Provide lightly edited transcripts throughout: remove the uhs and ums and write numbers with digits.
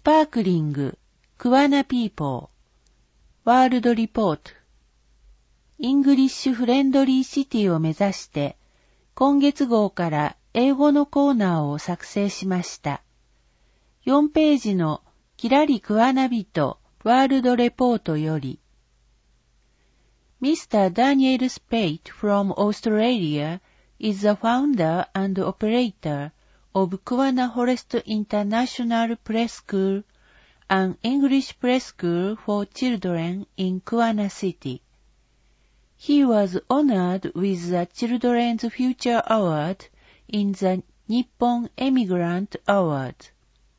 パークリング、クアナピーポー、ワールドリポート、イングリッシュフレンドリーシティを目指して、今月号から英語のコーナーを作成しました。4ページのキラリクアナビとワールドレポートより、Mr. Daniel Spate from Australia is the founder and operator of Kuana Forest International Press School, an English press school for children in Kuana City. He was honored with the Children's Future Award in the Nippon Emigrant Award,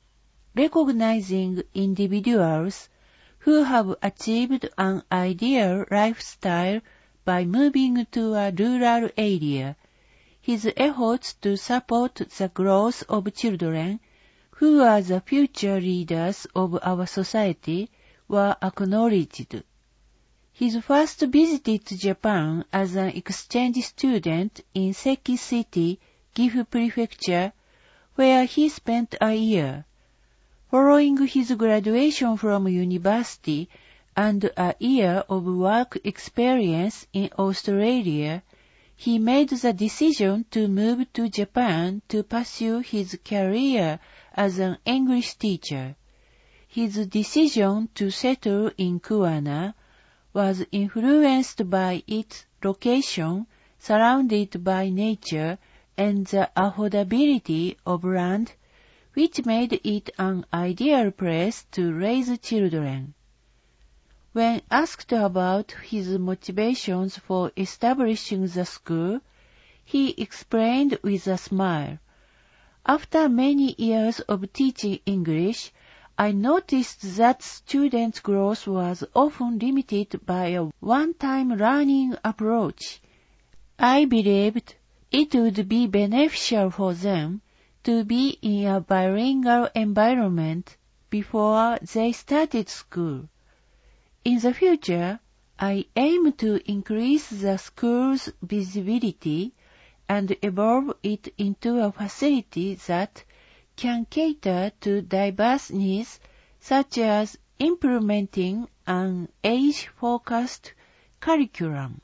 recognizing individuals who have achieved an ideal lifestyle by moving to a rural area. His efforts to support the growth of children, who are the future leaders of our society, were acknowledged. His first visit to Japan as an exchange student in Seki City, Gifu Prefecture, where he spent a year. Following his graduation from university and a year of work experience in Australia, he made the decision to move to Japan to pursue his career as an English teacher. His decision to settle in Kuana was influenced by its location, surrounded by nature, and the affordability of land, which made it an ideal place to raise children. When asked about his motivations for establishing the school, he explained with a smile, "After many years of teaching English, I noticed that students' growth was often limited by a one-time learning approach. I believed it would be beneficial for them to be in a bilingual environment before they started school. In the future, I aim to increase the school's visibility and evolve it into a facility that can cater to diverse needs, such as implementing an age-focused curriculum."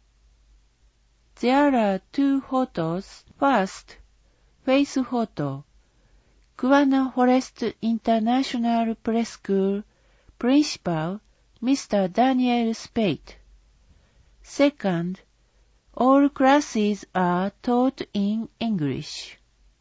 There are two photos. First, face photo. Kuana Forest International Press School, Principal, Mr. Daniel Spate. Second, all classes are taught in English.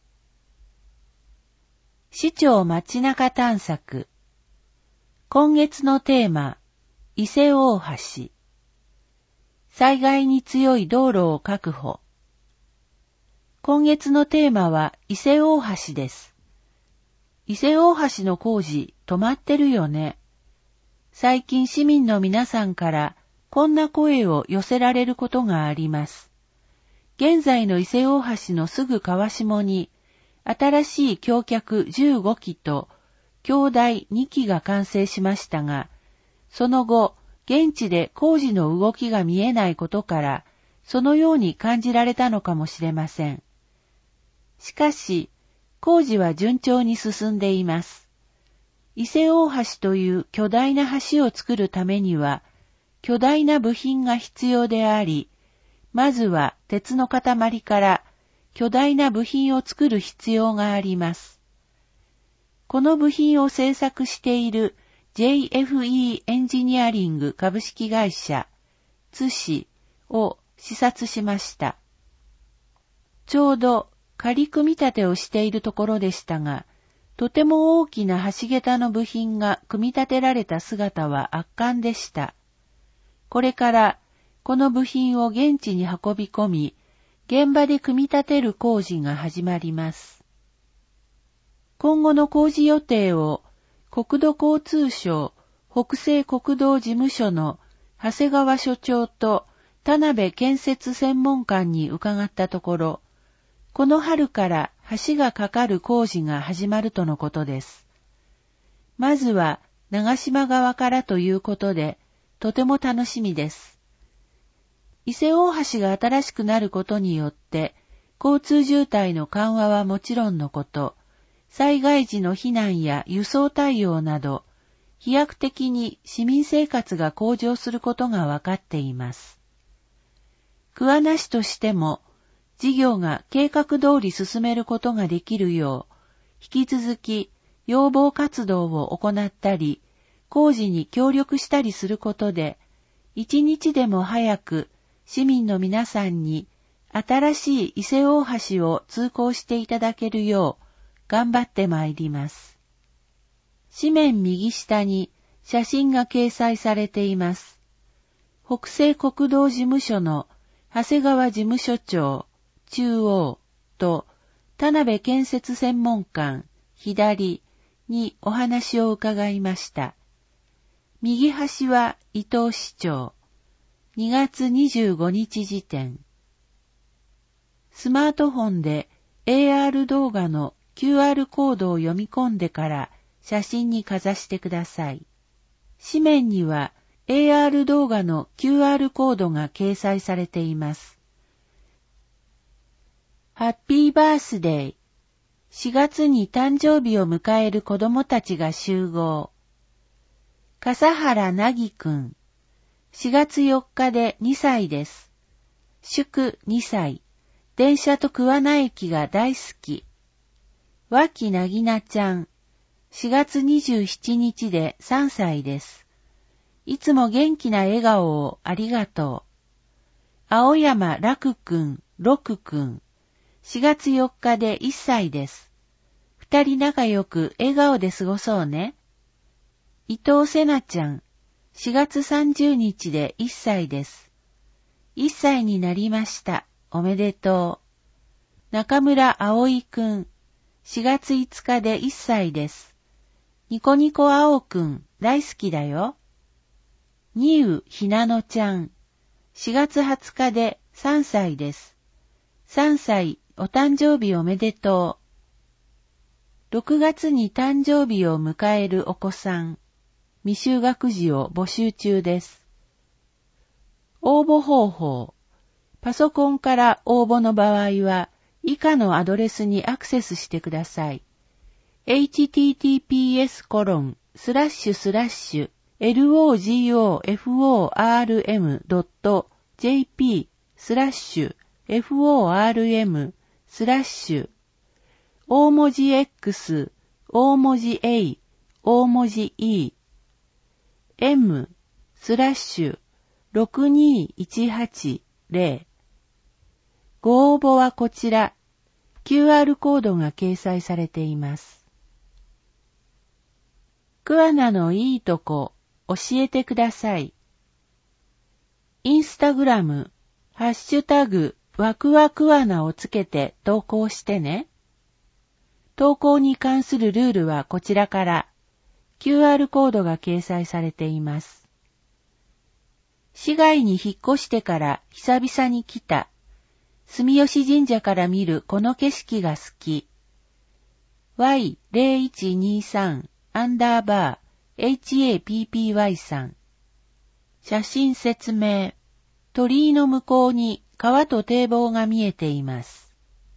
市町街中探索。今月のテーマ、伊勢大橋。災害に強い道路を確保。今月のテーマは伊勢大橋です。伊勢大橋の工事、止まってるよね。最近市民の皆さんからこんな声を寄せられることがあります。現在の伊勢大橋のすぐ川下に新しい橋脚15基と橋台2基が完成しましたが、その後、現地で工事の動きが見えないことから、そのように感じられたのかもしれません。しかし、工事は順調に進んでいます。伊勢大橋という巨大な橋を作るためには、巨大な部品が必要であり、まずは鉄の塊から巨大な部品を作る必要があります。この部品を製作している JFE エンジニアリング株式会社、津市を視察しました。ちょうど仮組み立てをしているところでしたが、とても大きな橋桁の部品が組み立てられた姿は圧巻でした。これからこの部品を現地に運び込み、現場で組み立てる工事が始まります。今後の工事予定を国土交通省北西国道事務所の長谷川所長と田辺建設専門官に伺ったところ、この春から橋が架かる工事が始まるとのことです。まずは長島側からということで、とても楽しみです。伊勢大橋が新しくなることによって、交通渋滞の緩和はもちろんのこと、 災害時の避難や輸送対応など、飛躍的に市民生活が向上することが分かっています。桑名市としても、事業が計画通り進めることができるよう、引き続き要望活動を行ったり、工事に協力したりすることで、一日でも早く市民の皆さんに新しい伊勢大橋を通行していただけるよう頑張ってまいります。紙面右下に写真が掲載されています。北西国道事務所の長谷川事務所長中央と田辺建設専門官左にお話を伺いました。右端は伊藤市長。2月25日時点。スマートフォンで AR 動画の QR コードを読み込んでから写真にかざしてください。紙面には AR 動画の QR コードが掲載されています。ハッピーバースデー。4月に誕生日を迎える子供たちが集合。笠原なぎくん。4月4日で2歳です。祝2歳。電車と桑名駅が大好き。脇なぎなちゃん。4月27日で3歳です。いつも元気な笑顔をありがとう。青山楽くん、六くん。4月4日で1歳です。2人仲良く笑顔で過ごそうね。伊藤せなちゃん。4月30日で1歳です。1歳になりました。おめでとう。中村葵くん。4月5日で1歳です。ニコニコ青くん大好きだよ。にうひなのちゃん。4月20日で3歳です。3歳お誕生日おめでとう。6月に誕生日を迎えるお子さん。未就学児を募集中です。応募方法。パソコンから応募の場合は、以下のアドレスにアクセスしてください。https://logoform.jp/form/ 大文字 X、大文字 A、大文字 E、m/62180。ご応募はこちら。QR コードが掲載されています。桑名のいいとこ教えてください。インスタグラム、ハッシュタグワクワクワナをつけて投稿してね。投稿に関するルールはこちらから。QR コードが掲載されています。市外に引っ越してから久々に来た。住吉神社から見るこの景色が好き。Y0123_HAPPY さん。写真説明。鳥居の向こうに川と堤防が見えています。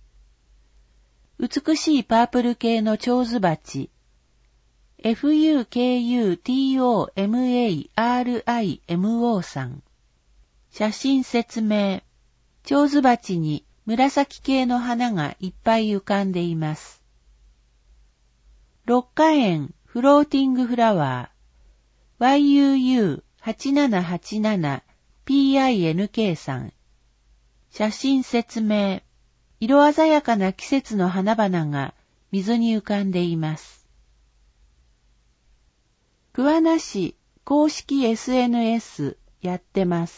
美しいパープル系の蝶ズバチ。FUKUTOMARIMO さん。写真説明。蝶ズバチに紫系の花がいっぱい浮かんでいます。六花園フローティングフラワー YUU8787PINK さん。写真説明。色鮮やかな季節の花々が水に浮かんでいます。桑名市公式 SNS やってます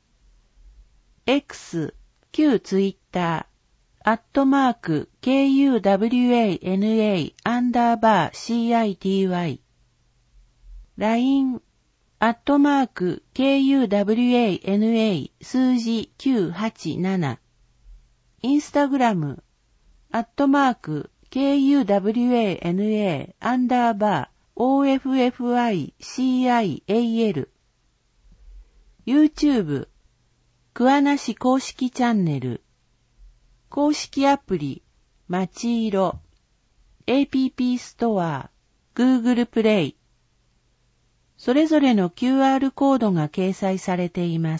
。X旧ツイッター、@KUWANA_CITY。LINE、@KUWANA 数字987。インスタグラム、@KUWANA_OFFICIAL。YouTube、桑名市公式チャンネル、公式アプリ、まちいろ、 App ストア、Google プレイ、それぞれの QR コードが掲載されています。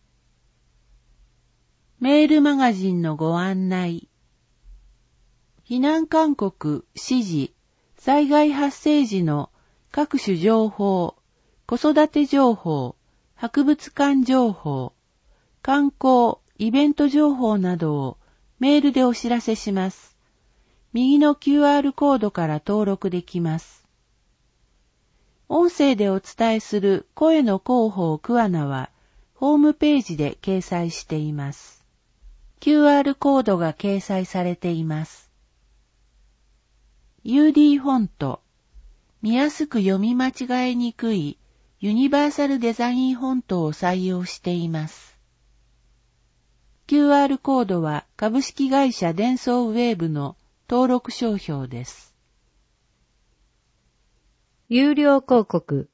メールマガジンのご案内。避難勧告、指示、災害発生時の各種情報、子育て情報、博物館情報、観光、イベント情報などをメールでお知らせします。右の QR コードから登録できます。音声でお伝えする声の広報クワナはホームページで掲載しています。QR コードが掲載されています。UD フォント、見やすく読み間違えにくいユニバーサルデザインフォントを採用しています。QR コードは株式会社デンソーウェーブの登録商標です。 有料広告。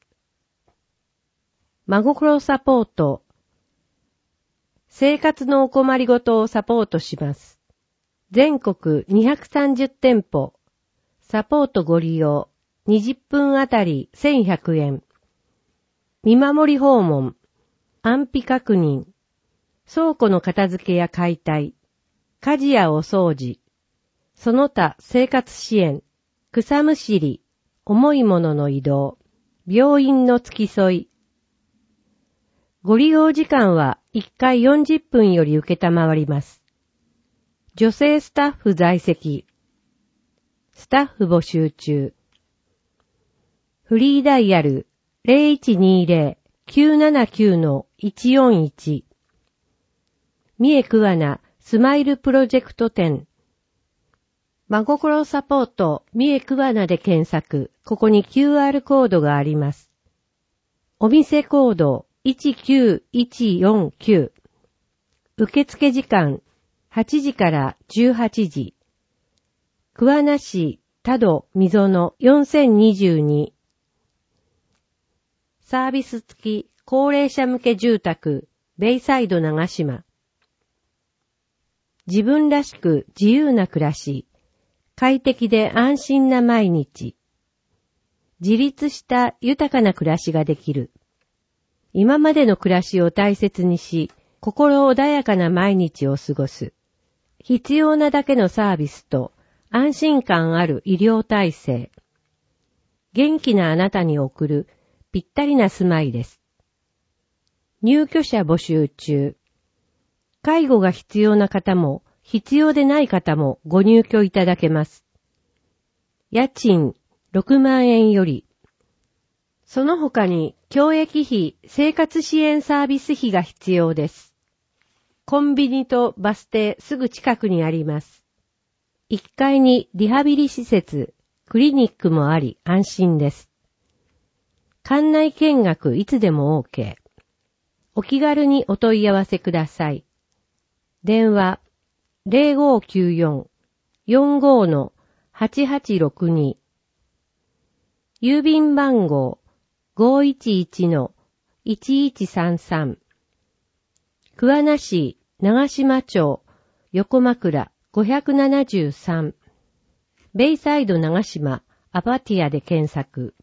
真心サポート。生活のお困りごとをサポートします。全国230店舗。サポートご利用。20分あたり1100円。見守り訪問。安否確認。倉庫の片付けや解体。家事やお掃除。その他生活支援。草むしり。重いものの移動。病院の付き添い。ご利用時間は1回40分より受けたまわります。女性スタッフ在籍。スタッフ募集中。フリーダイヤル 0120-979-141。三重桑名スマイルプロジェクト展。真心サポート三重桑名で検索。ここに QR コードがあります。お店コード19149。受付時間8時から18時。桑名市多度溝の4022。サービス付き高齢者向け住宅ベイサイド長島。自分らしく自由な暮らし。快適で安心な毎日。自立した豊かな暮らしができる。今までの暮らしを大切にし、心穏やかな毎日を過ごす。必要なだけのサービスと安心感ある医療体制。元気なあなたに送るぴったりな住まいです。入居者募集中。介護が必要な方も必要でない方もご入居いただけます。家賃6万円より。その他に教育費、生活支援サービス費が必要です。コンビニとバス停すぐ近くにあります。1階にリハビリ施設、クリニックもあり安心です。館内見学いつでも OK。お気軽にお問い合わせください。電話0594-45-8862。郵便番号511-1133。桑名市長島町横枕573。ベイサイド長島アパティアで検索。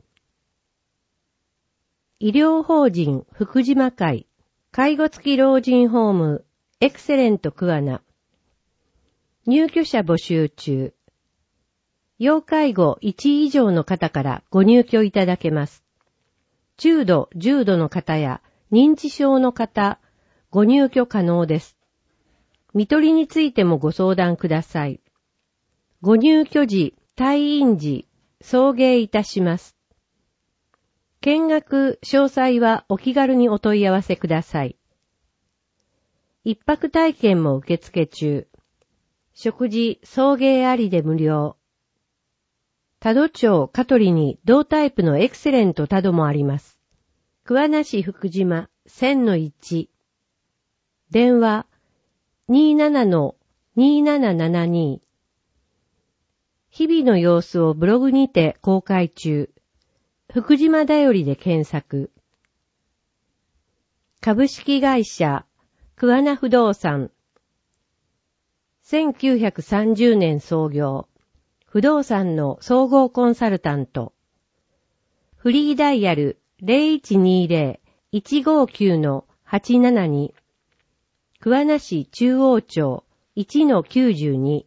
医療法人福島会介護付き老人ホームエクセレント桑名。入居者募集中。要介護1以上の方からご入居いただけます。中度、重度の方や認知症の方、ご入居可能です。見取りについてもご相談ください。ご入居時、退院時、送迎いたします。見学詳細はお気軽にお問い合わせください。一泊体験も受付中。食事、送迎ありで無料。多度町香取に同タイプのエクセレント多度もあります。桑名市福島 1000-1。電話 27-2772。日々の様子をブログにて公開中。福島だよりで検索。株式会社桑名不動産。1930年創業。 不動産の総合コンサルタント。フリーダイヤル 0120-159-872。桑名市中央町 1-92。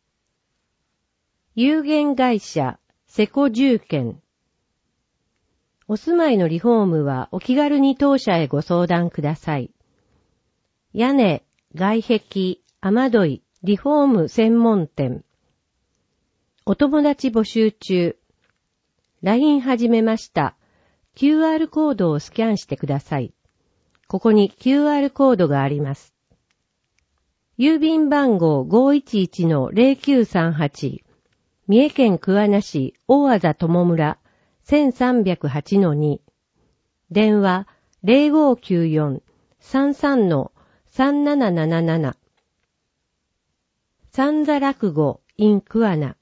有限会社セコ住建。お住まいのリフォームはお気軽に当社へご相談ください。屋根、外壁、雨どい、リフォーム専門店。お友達募集中。LINE 始めました。QR コードをスキャンしてください。ここに QR コードがあります。郵便番号 511-0938 三重県桑名市大字友村 1308-2 電話 0594-33-3777 三座落語 in 桑名。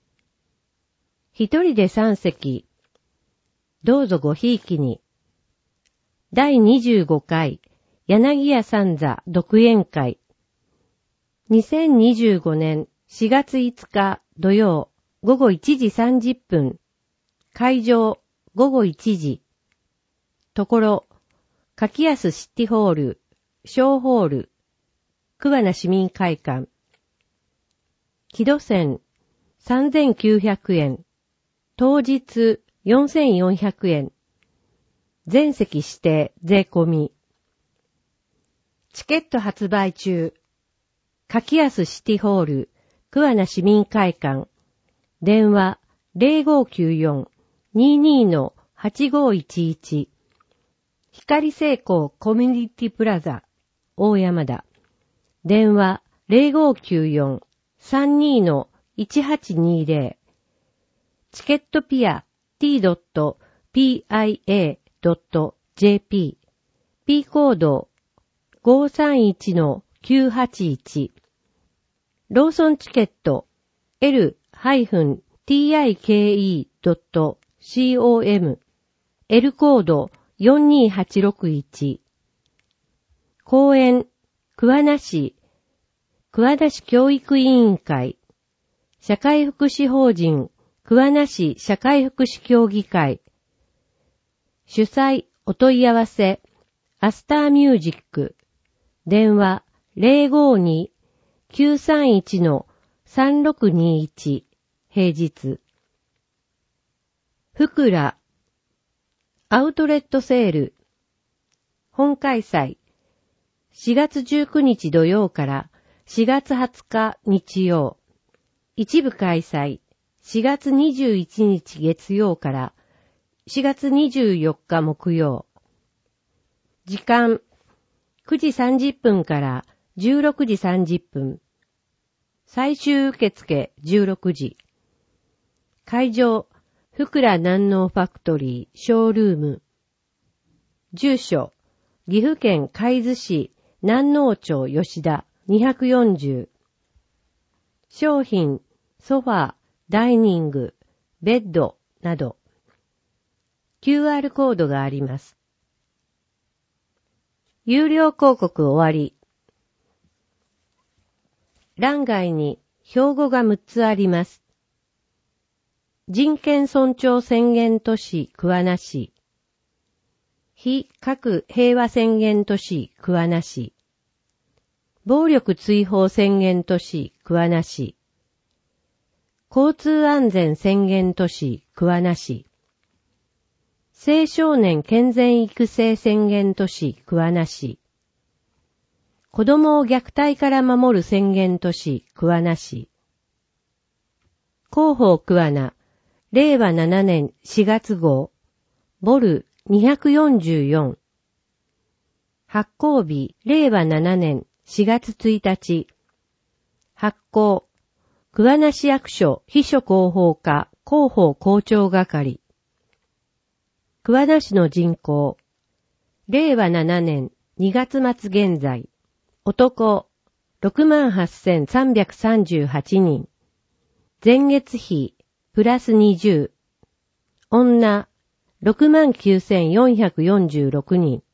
一人で3席。どうぞごひいきに。第25回柳家三座独演会。2025年4月5日土曜午後1時30分。会場午後1時。ところ、柿安シティホール、小ホール、桑名市民会館。木戸線3900円。当日4400円。全席指定税込み。チケット発売中。柿安シティホール、桑名市民会館。電話0594-22-8511。光成功コミュニティプラザ、大山田。電話0594-32-1820。チケットピア t.pia.jp。P コード 531-981。ローソンチケット L-tike.com。L コード42861。公演、桑名市教育委員会、社会福祉法人、桑名市社会福祉協議会。主催、お問い合わせ、アスターミュージック。電話052-931-3621。平日。ふくら。アウトレットセール。本開催。4月19日土曜から4月20日日曜。一部開催。4月21日月曜から4月24日木曜。時間。9時30分から16時30分。最終受付16時。会場。ふくら南農ファクトリーショールーム。住所。岐阜県海津市南農町吉田240。商品。ソファー、ダイニング、ベッドなど。QR コードがあります。有料広告終わり。欄外に標語が6つあります。人権尊重宣言都市桑名市。非核平和宣言都市桑名市。暴力追放宣言都市桑名市。交通安全宣言都市桑名市。青少年健全育成宣言都市桑名市。子供を虐待から守る宣言都市桑名市。広報桑名令和7年4月号ボル244。発行日令和7年4月1日。発行桑名市役所秘書広報課広報校長係。桑名市の人口。令和7年2月末現在。男 68,338 人。前月比プラス20。女 69,446 人。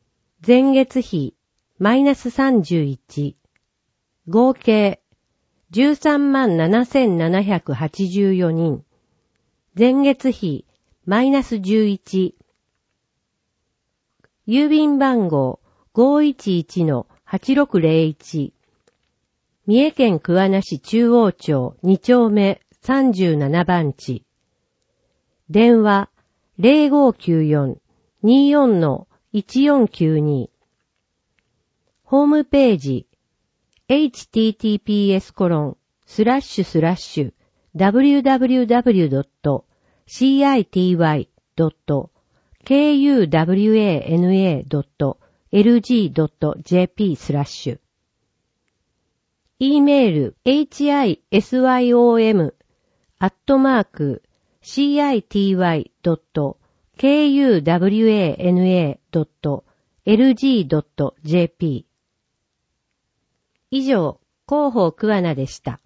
前月比マイナス31。合計 137,784 人。前月比マイナス11。郵便番号 511-8601。三重県桑名市中央町2丁目37番地。電話 0594-24-1492。ホームページ https://www.cityy.kuwana.lg.jp/ E メール hisyom@city.kuwana.lg.jp 以上、広報桑名でした。